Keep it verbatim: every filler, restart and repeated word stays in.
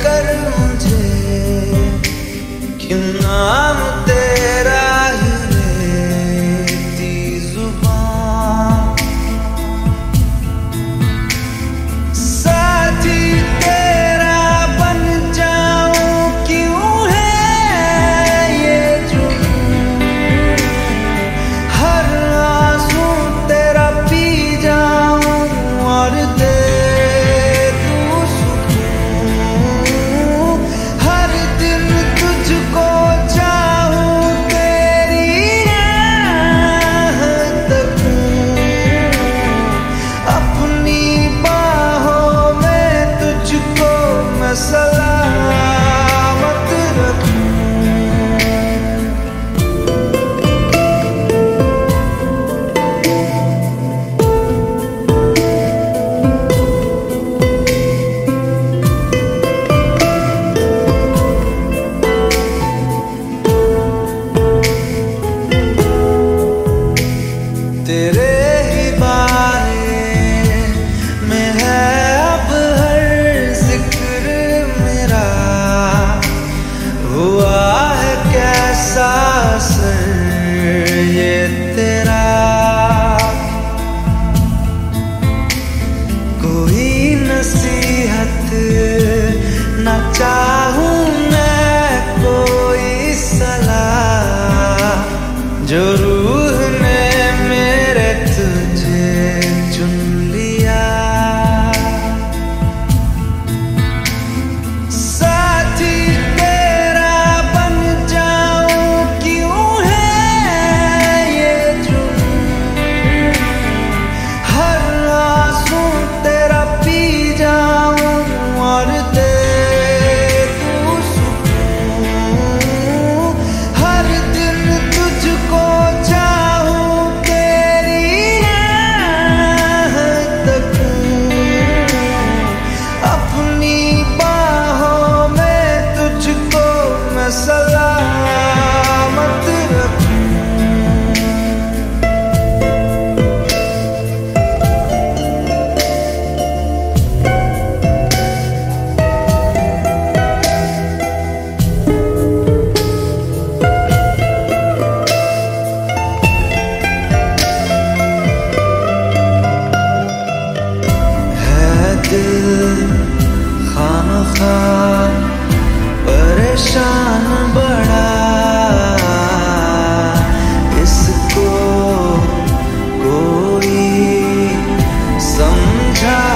कर मुझे कि नाम तेरा ही लेती जुबान। साथी तेरा बन जाऊं क्यों है ये जुनून, हर आंसू तेरा पी जाऊं और दे सलामत तेरे ही बारे में है अब हर जिक्र मेरा। हुआ है कैसा असर ये तेरा, कोई नसीहत न चाहूं मैं, कोई सलाह, जो रूह ने मेरे तुझे चुन लिया। साथी तेरा बन जाऊं क्यों है ये जुनून, हर आंसू तेरा पी जाऊं और दे दूं सुकून। हर दिन तुझको चाहूं, तेरी राह तकूं, अपनी बाहों में तुझको मैं सलामत रखूं। है दिल खामखा परेशान बड़ा, इसको कोई समझा